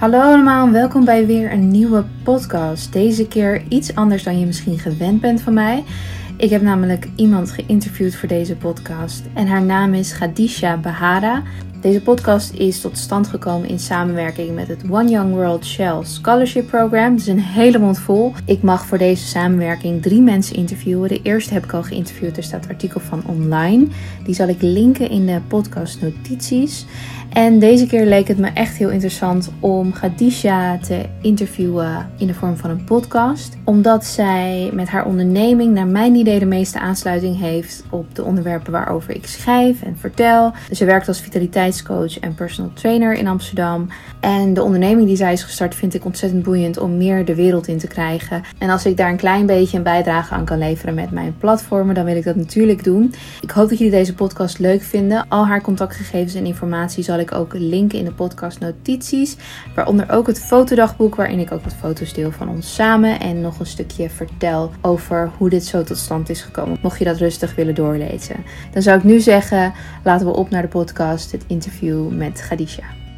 Hallo allemaal, welkom bij weer een nieuwe podcast. Deze keer iets anders dan je misschien gewend bent van mij. Ik heb namelijk iemand geïnterviewd voor deze podcast en haar naam is Khadija Bahara. Deze podcast is tot stand gekomen in samenwerking met het One Young World Shell Scholarship Program. Het is een hele mond vol. Ik mag voor deze samenwerking 3 mensen interviewen. De eerste heb ik al geïnterviewd, er staat artikel van online. Die zal ik linken in de podcast notities. En deze keer leek het me echt heel interessant om Khadija te interviewen in de vorm van een podcast. Omdat zij met haar onderneming naar mijn idee de meeste aansluiting heeft op de onderwerpen waarover ik schrijf en vertel. Dus ze werkt als vitaliteitscoach en personal trainer in Amsterdam. En de onderneming die zij is gestart vind ik ontzettend boeiend om meer de wereld in te krijgen. En als ik daar een klein beetje een bijdrage aan kan leveren met mijn platformen, dan wil ik dat natuurlijk doen. Ik hoop dat jullie deze podcast leuk vinden. Al haar contactgegevens en informatie zal ik ook linken in de podcast notities. Waaronder ook het fotodagboek waarin ik ook wat foto's deel van ons samen. En nog een stukje vertel over hoe dit zo tot stand is gekomen. Mocht je dat rustig willen doorlezen. Dan zou ik nu zeggen, laten we op naar de podcast. Het interview met Khadija.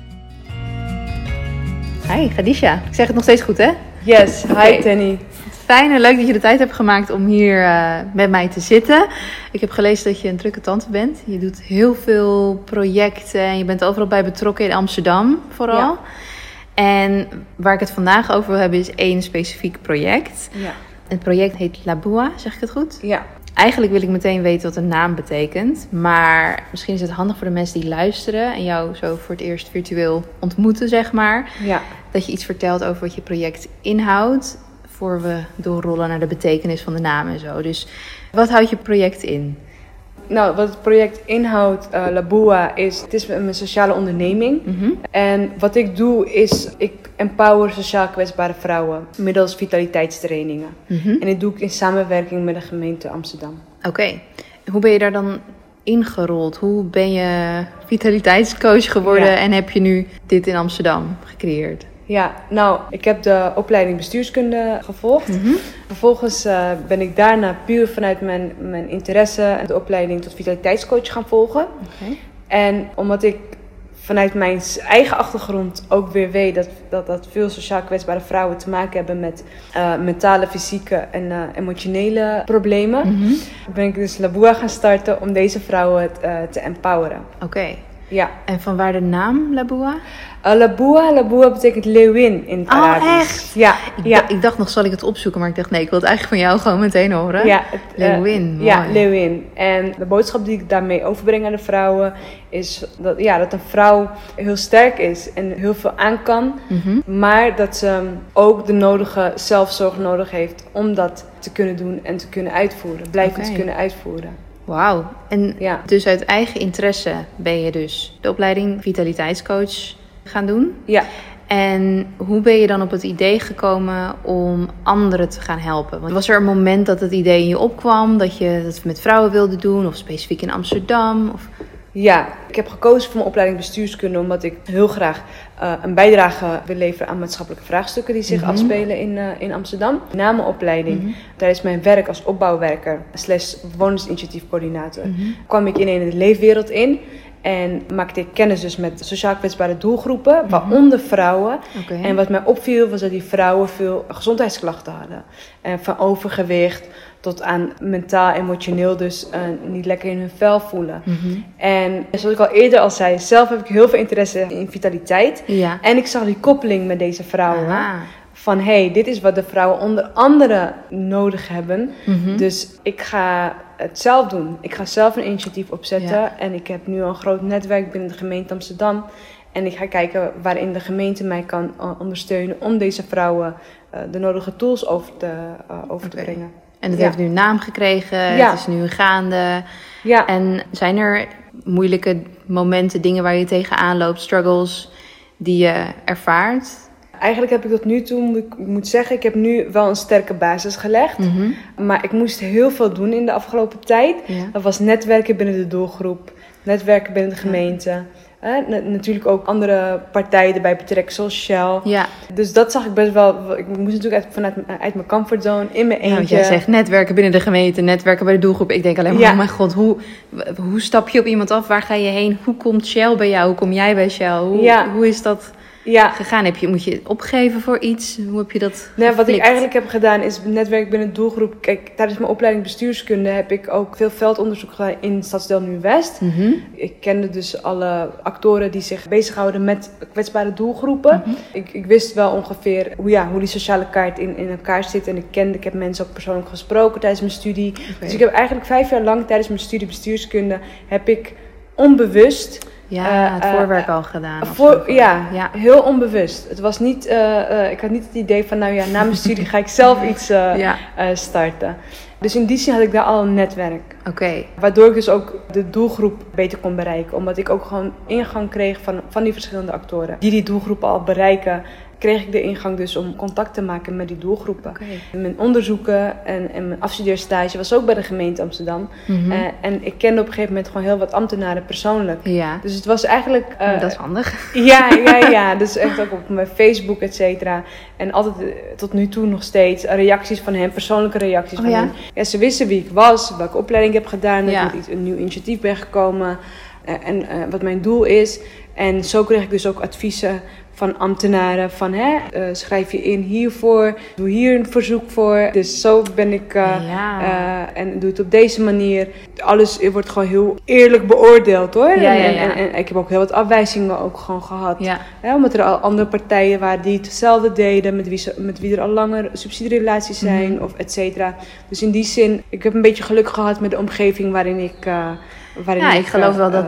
Hi Khadija. Ik zeg het nog steeds goed hè? Yes, hi Tenny. Fijn en leuk dat je de tijd hebt gemaakt om hier met mij te zitten. Ik heb gelezen dat je een drukke tante bent. Je doet heel veel projecten en je bent overal bij betrokken in Amsterdam vooral. Ja. En waar ik het vandaag over wil hebben is 1 specifiek project. Ja. Het project heet Laboua, zeg ik het goed? Ja. Eigenlijk wil ik meteen weten wat een naam betekent. Maar misschien is het handig voor de mensen die luisteren en jou zo voor het eerst virtueel ontmoeten, zeg maar. Ja. Dat je iets vertelt over wat je project inhoudt. Voor we doorrollen naar de betekenis van de naam en zo. Dus wat houdt je project in? Nou, wat het project inhoudt, Laboua, het is een sociale onderneming. Mm-hmm. En wat ik doe is, ik empower sociaal kwetsbare vrouwen middels vitaliteitstrainingen. Mm-hmm. En dit doe ik in samenwerking met de gemeente Amsterdam. Oké. Hoe ben je daar dan ingerold? Hoe ben je vitaliteitscoach geworden en heb je nu dit in Amsterdam gecreëerd? Ja, nou, ik heb de opleiding bestuurskunde gevolgd. Mm-hmm. Vervolgens ben ik daarna puur vanuit mijn interesse de opleiding tot vitaliteitscoach gaan volgen. Okay. En omdat ik vanuit mijn eigen achtergrond ook weer weet dat veel sociaal kwetsbare vrouwen te maken hebben met mentale, fysieke en emotionele problemen, mm-hmm. ben ik dus Laboua gaan starten om deze vrouwen te empoweren. Oké. Ja. En van waar de naam Laboua? Laboua betekent leeuwin in het Arabisch. Oh, echt? Ja. Ik dacht nog, zal ik het opzoeken? Maar ik dacht, nee, ik wil het eigenlijk van jou gewoon meteen horen. Ja, leeuwin. Ja, leeuwin. En de boodschap die ik daarmee overbreng aan de vrouwen is dat een vrouw heel sterk is en heel veel aan kan. Mm-hmm. Maar dat ze ook de nodige zelfzorg nodig heeft om dat te kunnen doen en te kunnen uitvoeren. Te kunnen uitvoeren. Wauw. En dus uit eigen interesse ben je dus de opleiding vitaliteitscoach gaan doen? Ja. En hoe ben je dan op het idee gekomen om anderen te gaan helpen? Want was er een moment dat het idee in je opkwam dat je dat met vrouwen wilde doen of specifiek in Amsterdam? Of... Ja, ik heb gekozen voor mijn opleiding bestuurskunde omdat ik heel graag een bijdrage wil leveren aan maatschappelijke vraagstukken die zich afspelen in Amsterdam. Na mijn opleiding, tijdens mijn werk als opbouwwerker / bewonersinitiatiefcoördinator, kwam ik in de leefwereld in. En maakte ik kennis dus met sociaal kwetsbare doelgroepen, waaronder vrouwen. Okay. En wat mij opviel was dat die vrouwen veel gezondheidsklachten hadden. En van overgewicht tot aan mentaal, emotioneel dus niet lekker in hun vel voelen. Mm-hmm. En zoals ik al eerder al zei, zelf heb ik heel veel interesse in vitaliteit. Ja. En ik zag die koppeling met deze vrouwen. Aha. Van dit is wat de vrouwen onder andere nodig hebben. Mm-hmm. Dus ik ga het zelf doen. Ik ga zelf een initiatief opzetten. Ja. En ik heb nu al een groot netwerk binnen de gemeente Amsterdam. En ik ga kijken waarin de gemeente mij kan ondersteunen om deze vrouwen de nodige tools over te brengen. En het heeft nu een naam gekregen. Ja. Het is nu gaande. Ja. En zijn er moeilijke momenten, dingen waar je tegenaan loopt, struggles die je ervaart? Eigenlijk heb ik tot nu toe, ik moet zeggen, ik heb nu wel een sterke basis gelegd. Mm-hmm. Maar ik moest heel veel doen in de afgelopen tijd. Ja. Dat was netwerken binnen de doelgroep, netwerken binnen de gemeente. Natuurlijk ook andere partijen erbij betrekken, zoals Shell. Ja. Dus dat zag ik best wel. Ik moest natuurlijk uit mijn comfortzone in mijn eentje. Want jij zegt netwerken binnen de gemeente, netwerken bij de doelgroep. Ik denk alleen maar, oh mijn god, hoe stap je op iemand af? Waar ga je heen? Hoe komt Shell bij jou? Hoe kom jij bij Shell? Hoe is dat gegaan? Moet je het opgeven voor iets? Hoe heb je dat Wat ik eigenlijk heb gedaan is netwerk binnen doelgroep. Kijk, tijdens mijn opleiding bestuurskunde heb ik ook veel veldonderzoek gedaan in Stadsdeel Nieuw-West. Ik kende dus alle actoren die zich bezighouden met kwetsbare doelgroepen. Ik wist wel ongeveer hoe die sociale kaart in elkaar zit. En ik heb mensen ook persoonlijk gesproken tijdens mijn studie. Okay. Dus ik heb eigenlijk 5 jaar lang tijdens mijn studie bestuurskunde heb ik onbewust het voorwerk al gedaan. Heel onbewust. Het was niet, ik had niet het idee van na mijn studie ga ik zelf iets starten. Dus in die zin had ik daar al een netwerk. Okay. Waardoor ik dus ook de doelgroep beter kon bereiken. Omdat ik ook gewoon ingang kreeg van die verschillende actoren. Die doelgroepen al bereiken, kreeg ik de ingang dus om contact te maken met die doelgroepen. Okay. Mijn onderzoeken en mijn afstudeerstage was ook bij de gemeente Amsterdam. En ik kende op een gegeven moment gewoon heel wat ambtenaren persoonlijk. Ja. Dus het was eigenlijk... dat is handig. Ja. Dus echt ook op mijn Facebook, et cetera. En altijd tot nu toe nog steeds reacties van hen, persoonlijke reacties van hen. Ja, ze wisten wie ik was, welke opleiding ik heb gedaan, dat ik met een nieuw initiatief ben gekomen en wat mijn doel is. En zo kreeg ik dus ook adviezen van ambtenaren van schrijf je in hiervoor, doe hier een verzoek voor. Dus zo ben ik en doe het op deze manier. Alles wordt gewoon heel eerlijk beoordeeld hoor. En ik heb ook heel wat afwijzingen ook gewoon gehad. Omdat er al andere partijen waren die hetzelfde deden, met wie er al langer subsidierelaties zijn of et cetera. Dus in die zin, ik heb een beetje geluk gehad met de omgeving waarin ik ik geloof wel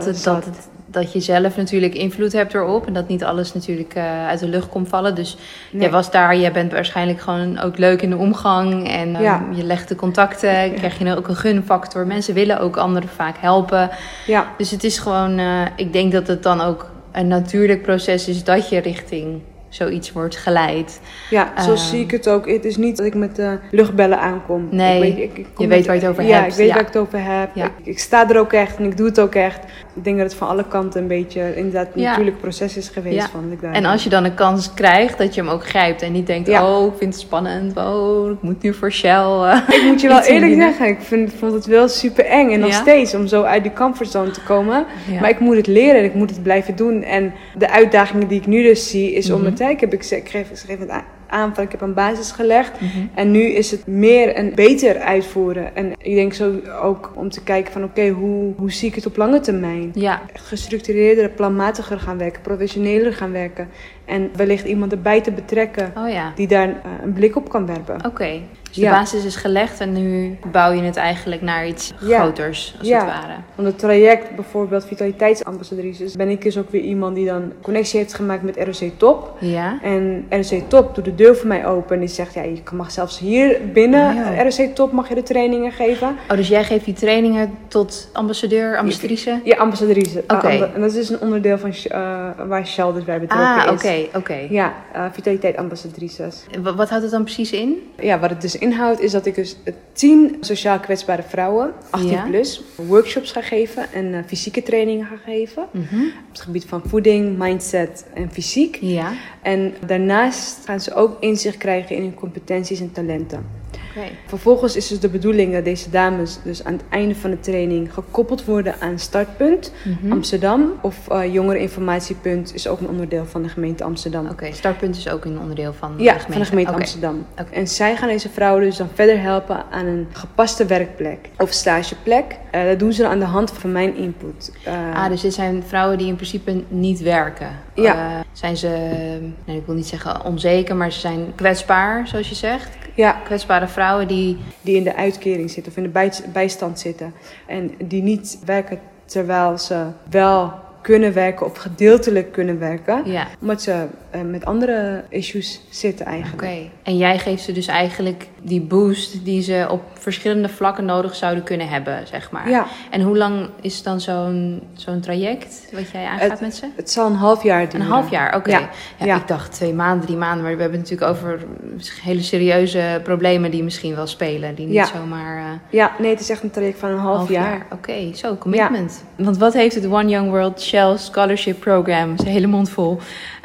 dat je zelf natuurlijk invloed hebt erop. En dat niet alles natuurlijk uit de lucht komt vallen. Dus jij was daar, jij bent waarschijnlijk gewoon ook leuk in de omgang. En je legt de contacten, krijg je ook een gunfactor. Mensen willen ook anderen vaak helpen. Ja. Dus het is gewoon, ik denk dat het dan ook een natuurlijk proces is dat je richting zoiets wordt geleid. Ja, zo zie ik het ook. Het is niet dat ik met luchtbellen aankom. Nee, je weet waar je het over hebt. Ja, ik weet waar ik het over heb. Ja. Ik sta er ook echt en ik doe het ook echt. Ik denk dat het van alle kanten een beetje inderdaad een natuurlijk proces is geweest. En als je dan een kans krijgt, dat je hem ook grijpt. En niet denkt, ik vind het spannend. Ik moet nu voor Shell. Ik moet je wel eerlijk zeggen, ik vond het wel super eng. En nog steeds om zo uit die comfortzone te komen. Ja. Maar ik moet het leren en ik moet het blijven doen. En de uitdagingen die ik nu dus zie, is om het ik schreef het aan van ik heb een basis gelegd. En nu is het meer en beter uitvoeren. En ik denk zo ook om te kijken van hoe zie ik het op lange termijn? Ja. Gestructureerder, planmatiger gaan werken, professioneler gaan werken. En wellicht iemand erbij te betrekken die daar een blik op kan werpen. Oké. Dus de basis is gelegd en nu bouw je het eigenlijk naar iets groters, als het ware. Want het traject, bijvoorbeeld vitaliteitsambassadrices, ben ik dus ook weer iemand die dan connectie heeft gemaakt met ROC Top. Ja. En ROC Top doet de deur voor mij open en die zegt, je mag zelfs hier binnen ROC Top mag je de trainingen geven. Oh, dus jij geeft die trainingen tot ambassadeur, ambassadrice? Ja, ambassadrice. Oké. En dat is een onderdeel van waar Shell dus bij betrokken is. Oké. Ja, vitaliteitsambassadrices. Wat houdt het dan precies in? Ja, wat het dus inhoudt is dat ik dus 10 sociaal kwetsbare vrouwen, 18 plus, workshops ga geven en fysieke trainingen ga geven. Op het gebied van voeding, mindset en fysiek. Ja. En daarnaast gaan ze ook inzicht krijgen in hun competenties en talenten. Okay. Vervolgens is dus de bedoeling dat deze dames dus aan het einde van de training gekoppeld worden aan Startpunt Amsterdam. Of Jongereninformatiepunt is ook een onderdeel van de gemeente Amsterdam. Oké, Startpunt is ook een onderdeel van de gemeente? Van de gemeente Amsterdam. Okay. En zij gaan deze vrouwen dus dan verder helpen aan een gepaste werkplek of stageplek. Dat doen ze dan aan de hand van mijn input. Dus dit zijn vrouwen die in principe niet werken. Ja. Zijn ze, ik wil niet zeggen onzeker, maar ze zijn kwetsbaar, zoals je zegt. Ja. Kwetsbare vrouwen die in de uitkering zitten of in de bijstand zitten. En die niet werken terwijl ze wel kunnen werken of gedeeltelijk kunnen werken. Ja. Omdat ze met andere issues zitten eigenlijk. Oké. En jij geeft ze dus eigenlijk die boost die ze op verschillende vlakken nodig zouden kunnen hebben, zeg maar. Ja. En hoe lang is dan zo'n traject wat jij aangaat met ze? Het zal een half jaar duren. Een half jaar, oké. Ja, ik dacht 2 maanden, 3 maanden. Maar we hebben het natuurlijk over hele serieuze problemen die misschien wel spelen. Die niet zomaar... nee, het is echt een traject van een half jaar. Oké, zo, commitment. Ja. Want wat heeft het One Young World Shell Scholarship Program, is een hele mond vol,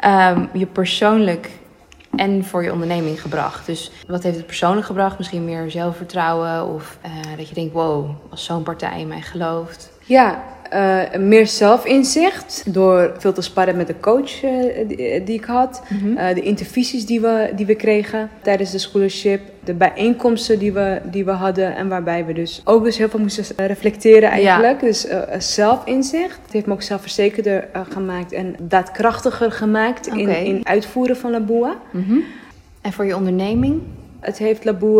je persoonlijk en voor je onderneming gebracht? Dus wat heeft het persoonlijk gebracht? Misschien meer zelfvertrouwen of dat je denkt, wow, als zo'n partij in mij gelooft. Ja, Meer zelfinzicht door veel te sparren met de coach die ik had. De intervisies die we kregen tijdens de scholarship. De bijeenkomsten die we hadden en waarbij we dus ook dus heel veel moesten reflecteren eigenlijk. Ja. Dus zelfinzicht. Het heeft me ook zelfverzekerder gemaakt en daadkrachtiger gemaakt in uitvoeren van Laboua. En voor je onderneming? Het heeft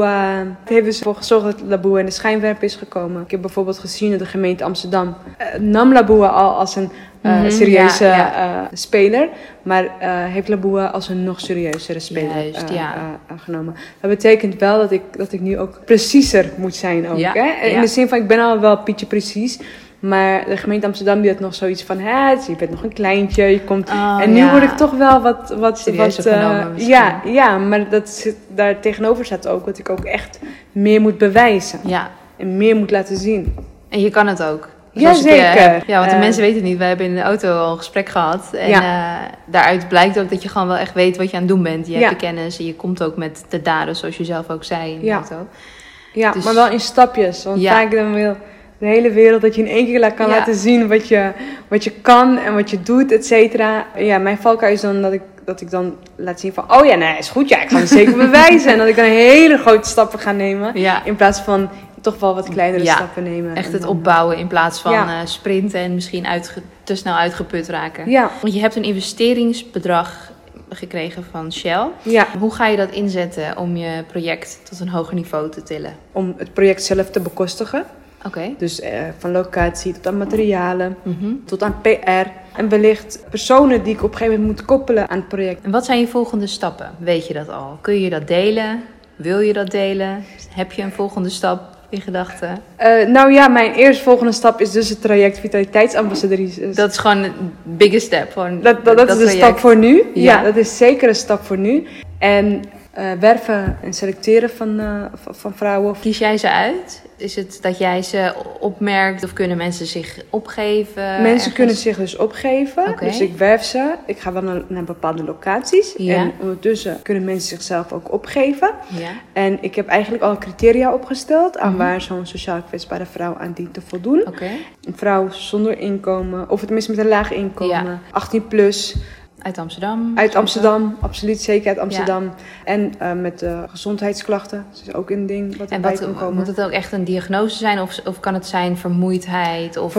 dus ervoor gezorgd dat Laboua in de schijnwerper is gekomen. Ik heb bijvoorbeeld gezien dat de gemeente Amsterdam nam Laboua al als een serieuze speler. Maar heeft Laboua als een nog serieuzere speler genomen. Dat betekent wel dat ik nu ook preciezer moet zijn ook. Hè? In de zin van, ik ben al wel pietje precies. Maar de gemeente Amsterdam die had nog zoiets van... je bent nog een kleintje, je komt... en nu word ik toch wel wat serieuzer genomen misschien. Maar daar tegenover staat ook dat ik ook echt meer moet bewijzen. Ja. En meer moet laten zien. En je kan het ook. Ja, zeker. Want de mensen weten het niet. We hebben in de auto al een gesprek gehad. En daaruit blijkt ook dat je gewoon wel echt weet wat je aan het doen bent. Je hebt de kennis en je komt ook met de daden, zoals je zelf ook zei in de auto. Ja, dus, maar wel in stapjes. Want vaak dan wil de hele wereld dat je in één keer kan laten zien wat je kan en wat je doet, et cetera. Ja, mijn valkuil is dan dat ik dan laat zien van... is goed, ik ga het zeker bewijzen. En dat ik dan hele grote stappen ga nemen. Ja. In plaats van toch wel wat kleinere stappen nemen. Echt het opbouwen in plaats van sprinten en misschien te snel uitgeput raken. Ja. Want je hebt een investeringsbedrag gekregen van Shell. Ja. Hoe ga je dat inzetten om je project tot een hoger niveau te tillen? Om het project zelf te bekostigen. Okay. Dus van locatie tot aan materialen, tot aan PR. En wellicht personen die ik op een gegeven moment moet koppelen aan het project. En wat zijn je volgende stappen? Weet je dat al? Kun je dat delen? Wil je dat delen? Heb je een volgende stap in gedachten? Mijn eerstvolgende stap is dus het traject Vitaliteitsambassadrice. Dat is gewoon een bigge step. Dat is de stap voor nu. Ja, dat is zeker een stap voor nu. En werven en selecteren van vrouwen. Kies jij ze uit? Is het dat jij ze opmerkt of kunnen mensen zich opgeven? Mensen kunnen zich dus opgeven. Okay. Dus ik werf ze. Ik ga wel naar bepaalde locaties. Ja. En ondertussen kunnen mensen zichzelf ook opgeven. Ja. En ik heb eigenlijk al criteria opgesteld aan waar zo'n sociaal kwetsbare vrouw aan dient te voldoen. Okay. Een vrouw zonder inkomen, of tenminste met een laag inkomen, 18 plus. Uit Amsterdam? Uit Amsterdam, absoluut zeker uit Amsterdam. Ja. En met gezondheidsklachten, dat is ook een ding wat erbij kan komen. Moet het ook echt een diagnose zijn of kan het zijn vermoeidheid? Of...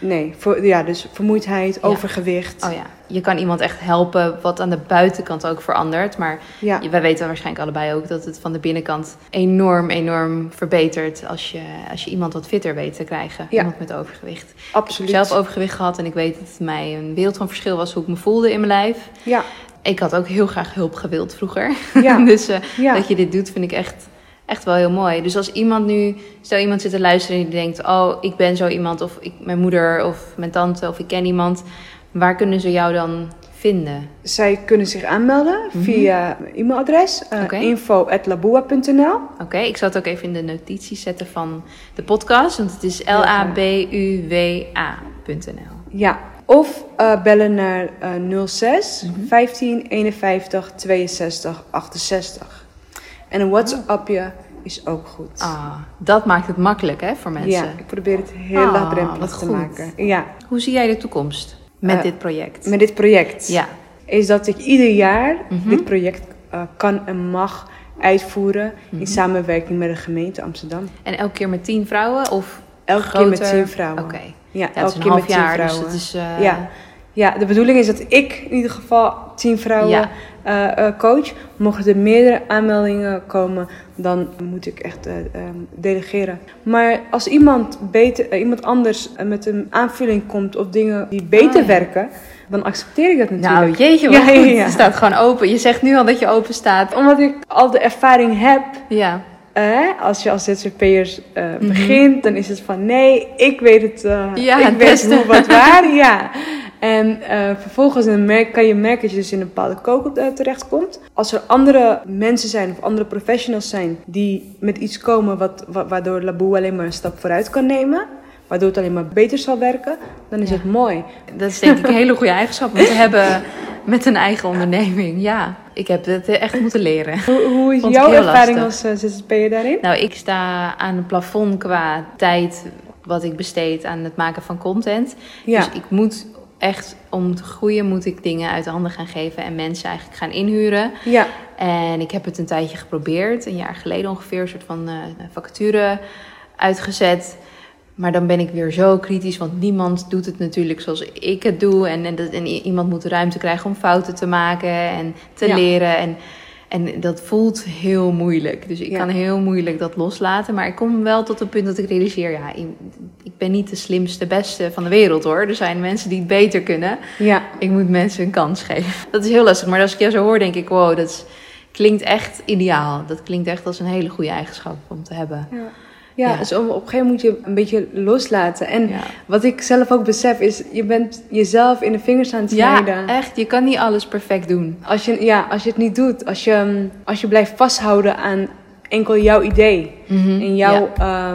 Dus vermoeidheid, overgewicht. Oh ja, je kan iemand echt helpen wat aan de buitenkant ook verandert. Maar wij weten waarschijnlijk allebei ook dat het van de binnenkant enorm verbetert als je iemand wat fitter weet te krijgen. Ja. Iemand met overgewicht. Absoluut. Ik heb zelf overgewicht gehad en ik weet dat het mij een wereld van verschil was hoe ik me voelde in mijn lijf. Ja. Ik had ook heel graag hulp gewild vroeger. Ja. Dus dat je dit doet vind ik echt wel heel mooi. Dus als stel iemand zit te luisteren en die denkt... ik ben zo iemand, of mijn moeder of mijn tante of ik ken iemand... waar kunnen ze jou dan vinden? Zij kunnen zich aanmelden via e-mailadres info@laboua.nl. Oké, ik zal het ook even in de notities zetten van de podcast, want het is labuwa.nl. Ja, of bellen naar 06 15 51 62 68. En een WhatsAppje is ook goed. Dat maakt het makkelijk hè, voor mensen. Ja, ik probeer het heel laagdrempelig te maken. Ja. Hoe zie jij de toekomst met dit project? Met dit project? Is dat ik ieder jaar dit project kan en mag uitvoeren in samenwerking met de gemeente Amsterdam. En elke keer met 10 vrouwen? Of elke keer met 10 vrouwen. Oké. Ja, elke keer met 10 vrouwen. Dus het is, Ja, de bedoeling is dat ik in ieder geval 10 vrouwen coach. Mochten er meerdere aanmeldingen komen, dan moet ik echt delegeren. Maar als iemand anders met een aanvulling komt of dingen die beter werken, dan accepteer ik dat natuurlijk. Nou, jeetje, wat goed. Je staat gewoon open. Je zegt nu al dat je open staat. Omdat ik al de ervaring heb. Ja. Als je als ZZP'ers begint, dan is het van nee, ik weet het. Ik weet hoe wat waar. Ja. En vervolgens kan je merken dat je dus in een bepaalde kook terechtkomt. Als er andere mensen zijn of andere professionals zijn die met iets komen waardoor Laboua alleen maar een stap vooruit kan nemen, waardoor het alleen maar beter zal werken, dan is het mooi. Dat is denk ik een hele goede eigenschap om te hebben met een eigen onderneming. Ja, ik heb het echt moeten leren. Hoe is jouw ervaring als ZZP'er daarin? Nou, ik sta aan een plafond qua tijd wat ik besteed aan het maken van content. Ja. Dus ik moet echt, om te groeien, moet ik dingen uit de handen gaan geven en mensen eigenlijk gaan inhuren. Ja. En ik heb het een tijdje geprobeerd, een jaar geleden ongeveer, een soort van vacature uitgezet. Maar dan ben ik weer zo kritisch, want niemand doet het natuurlijk zoals ik het doe. En iemand moet de ruimte krijgen om fouten te maken en te leren. En dat voelt heel moeilijk. Dus ik kan heel moeilijk dat loslaten. Maar ik kom wel tot het punt dat ik realiseer, ik ben niet de slimste, beste van de wereld hoor. Er zijn mensen die het beter kunnen. Ja. Ik moet mensen een kans geven. Dat is heel lastig. Maar als ik jou zo hoor, denk ik, wow, dat klinkt echt ideaal. Dat klinkt echt als een hele goede eigenschap om te hebben. Ja. Ja, dus op een gegeven moment moet je een beetje loslaten. En wat ik zelf ook besef is, je bent jezelf in de vingers aan het snijden. Ja, echt. Je kan niet alles perfect doen. Als je het niet doet, als je blijft vasthouden aan enkel jouw idee. En jouw...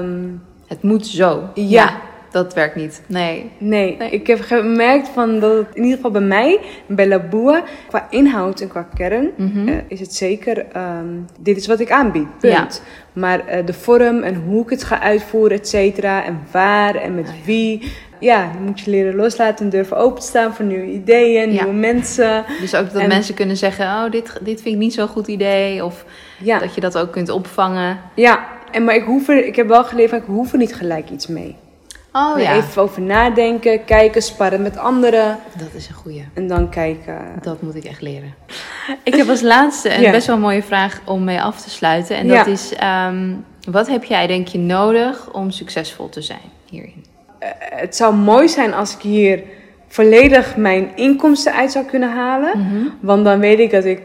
het moet zo. Ja. Dat werkt niet. Nee. Ik heb gemerkt van dat het in ieder geval bij mij, bij Laboua, qua inhoud en qua kern, is het zeker, dit is wat ik aanbied. Punt. Ja. Maar de vorm en hoe ik het ga uitvoeren, et cetera, en waar en met wie, dan moet je leren loslaten en durven openstaan voor nieuwe ideeën, nieuwe mensen. Dus ook dat mensen kunnen zeggen, oh, dit vind ik niet zo'n goed idee, of dat je dat ook kunt opvangen. Ja, maar ik heb wel geleerd van, ik hoef er niet gelijk iets mee. Even over nadenken, kijken, sparren met anderen. Dat is een goeie. En dan kijken. Dat moet ik echt leren. Ik heb als laatste een best wel mooie vraag om mee af te sluiten. En dat is, wat heb jij denk je nodig om succesvol te zijn hierin? Het zou mooi zijn als ik hier volledig mijn inkomsten uit zou kunnen halen. Want dan weet ik dat ik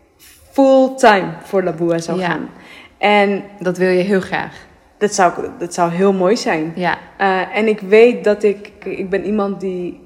fulltime voor Laboua zou gaan. En dat wil je heel graag. Dat zou heel mooi zijn. Ja. En ik weet dat ik ben iemand die...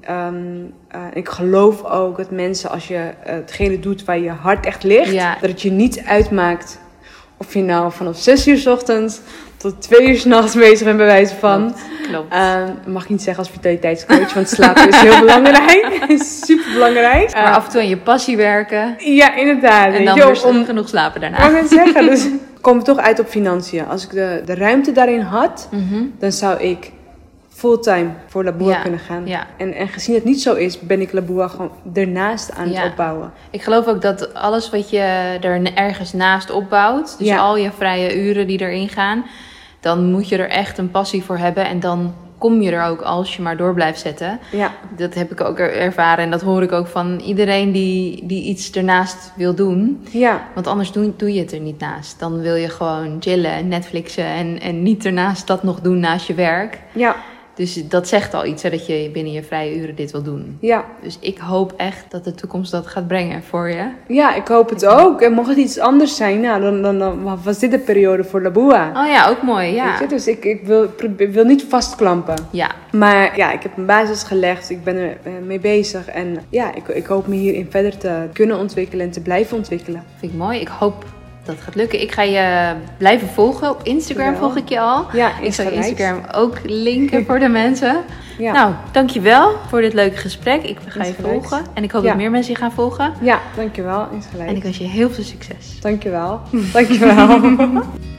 ik geloof ook dat mensen, als je hetgene doet waar je hart echt ligt... dat het je niet uitmaakt of je nou vanaf 6 uur 's ochtends tot 2 uur 's nachts bezig bent, bij wijze van. Klopt. Mag ik niet zeggen als vitaliteitscoach, want slapen is heel belangrijk. Is super belangrijk. Maar af en toe aan je passie werken. Ja, inderdaad. En dan weer genoeg slapen daarna. Mag ik het zeggen? Dus kom toch uit op financiën. Als ik de ruimte daarin had, dan zou ik fulltime voor Laboua kunnen gaan. Ja. En gezien het niet zo is, ben ik Laboua gewoon ernaast aan het opbouwen. Ik geloof ook dat alles wat je er ergens naast opbouwt, dus al je vrije uren die erin gaan, dan moet je er echt een passie voor hebben en dan kom je er ook als je maar door blijft zetten. Ja. Dat heb ik ook ervaren en dat hoor ik ook van iedereen die iets ernaast wil doen. Ja. Want anders doe je het er niet naast. Dan wil je gewoon chillen en Netflixen en niet ernaast dat nog doen naast je werk. Ja. Dus dat zegt al iets, hè, dat je binnen je vrije uren dit wil doen. Ja. Dus ik hoop echt dat de toekomst dat gaat brengen voor je. Ja, ik hoop het ook. En mocht het iets anders zijn, dan was dit de periode voor Laboua. Oh ja, ook mooi, ja. Weet je? Dus ik wil niet vastklampen. Ja. Maar ja, ik heb een basis gelegd. Ik ben er mee bezig. En ja, ik hoop me hierin verder te kunnen ontwikkelen en te blijven ontwikkelen. Vind ik mooi. Ik hoop dat gaat lukken. Ik ga je blijven volgen. Op Instagram volg ik je al. Ja, ik zal Instagram ook linken voor de mensen. Ja. Nou, dankjewel voor dit leuke gesprek. Ik ga je volgen. En ik hoop dat meer mensen je gaan volgen. Ja, dankjewel. Insgelijks. En ik wens je heel veel succes. Dankjewel. Dankjewel.